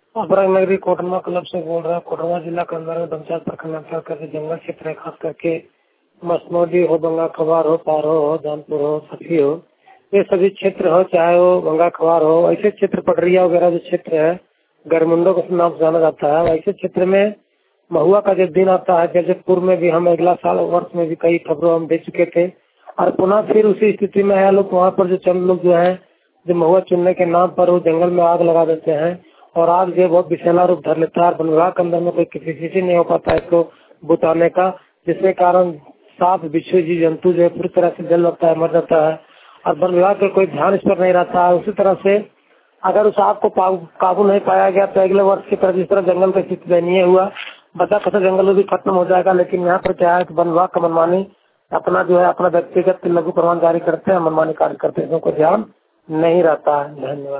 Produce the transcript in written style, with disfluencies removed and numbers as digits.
अपराग नगरी कोटरमा क्लब से बोल रहा है। कोटरमा जिला के अंदर पंचायत प्रखंड अंतर्गत जंगल क्षेत्र है, खास करके मसनौडी हो, गंगा खबार हो, पारो हो, जानपुर हो, सखी हो, ये सभी क्षेत्र हो, चाहे वो गंगा खबार हो, ऐसे क्षेत्र पटरिया वगैरह जो क्षेत्र है गरमुंडो के नाम से जाना जाता है, वैसे क्षेत्र में महुआ का जब दिन आता है, जैसे में भी हम अगला साल वर्ष में भी कई खबरों हम दे चुके थे और पुनः फिर उसी स्थिति में है लोग। वहाँ पर जो चंद लोग जो है जो महुआ चुनने के नाम पर वो जंगल में आग लगा देते हैं और आग जो बहुत विषैला रूप धर लेता है। वन विभाग के अंदर में कोई किसी नहीं हो पाता है इसको बुताने का, जिसके कारण सांप बिच्छू जीव जंतु जो है पूरी तरह से जल लगता है, मर जाता है और वन विभाग का कोई ध्यान इस पर नहीं रहता है। उसी तरह से अगर उस आग को काबू नहीं पाया गया तो अगले वर्ष की तरह जिस तरह जंगल का स्थिति दयनीय हुआ, बचा कचा जंगल भी खत्म हो जाएगा। लेकिन यहाँ पर क्या है कि वन विभाग का मनमानी अपना जो है अपना व्यक्तिगत लघु प्रमाण जारी करते हैं, मनमानी कार्य करते हैं, कोई ध्यान नहीं रहता है। धन्यवाद।